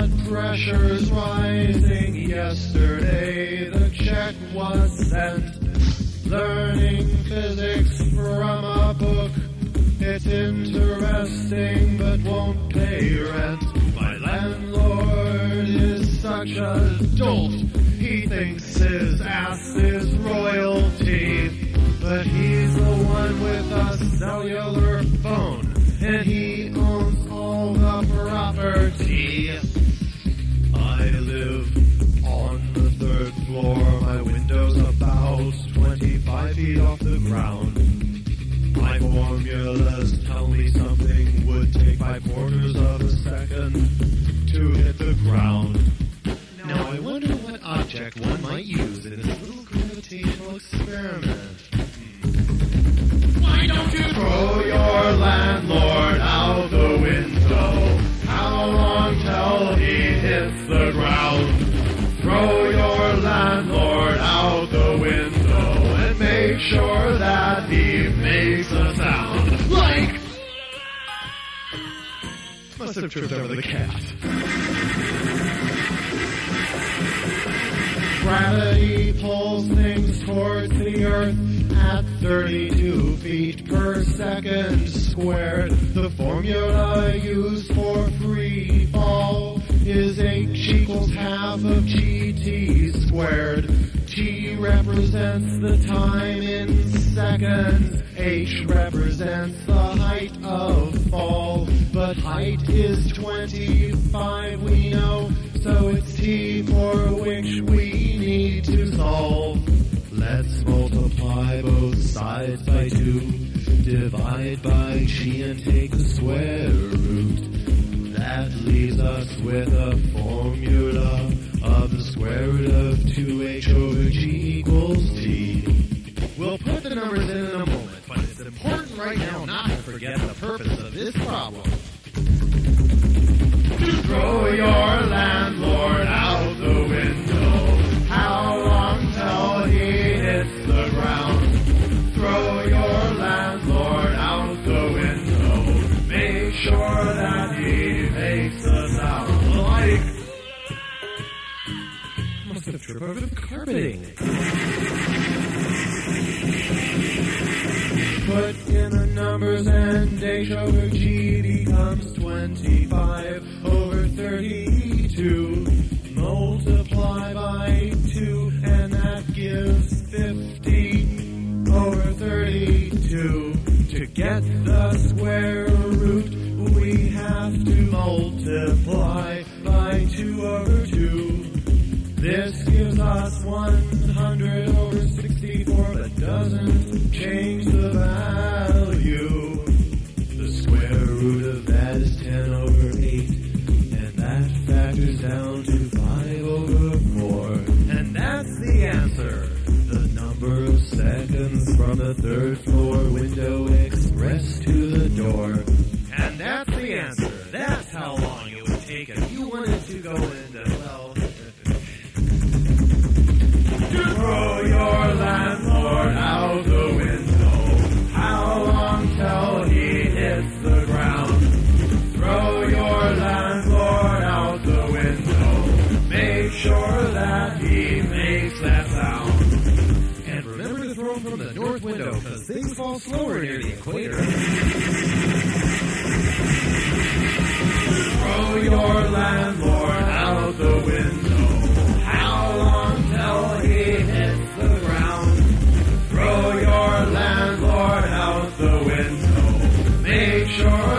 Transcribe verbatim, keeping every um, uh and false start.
blood pressure's rising. Yesterday the check was sent. Learning physics from a book. It's interesting but won't pay rent. My landlord is such a dolt. He thinks his ass is royalty. But he's the one with a cellular phone. And he owns all the property. I live on the third floor. My window's about twenty-five feet off the ground. My formulas tell me something would take five quarters of a second to hit the ground. Now I wonder what object one might use in this little gravitational experiment. Why don't you throw your landlord out the window? How long till he hits the ground? Throw your landlord out the window and make sure that he makes a sound like... Must have tripped over the cat. Gravity pulls things towards the earth at thirty-two feet per second squared. The formula used for free fall is h equals half of gt squared. T represents the time in seconds. H represents the height of fall. But height is twenty-five, we know, so it's T for which we need to solve. Let's multiply both sides by two, divide by g and take the square root. That leaves us with a formula of the square root of two h over g equals t. We'll put the numbers in in a moment, but it's important right now not to forget the purpose of this problem. To throw your landlord out the window. How long till he hits the ground? Throw your landlord out the window. Make sure that he makes a sound like... Must have tripped over the carpeting. Put in the numbers and h over g becomes twenty-five over thirty-two. Multiply by two and that gives fifty over thirty-two. To get the square root we have to multiply by two over two. This gives us one hundred over sixty-four, but doesn't change the value. The square root of that is ten over eight, and that factors down to five over four. And that's the answer. The number of seconds from the third floor window expressed to the door. And that's the answer. That's how long it would take if you wanted to go into, well... To throw your landlord out the window. How long till he hits the ground? Throw your landlord out the window. Make sure that he makes that sound. And remember to throw him from the north window, because things fall slower near the equator. Throw your landlord out the window. How long till he hits the ground? Throw your landlord out the window. Make sure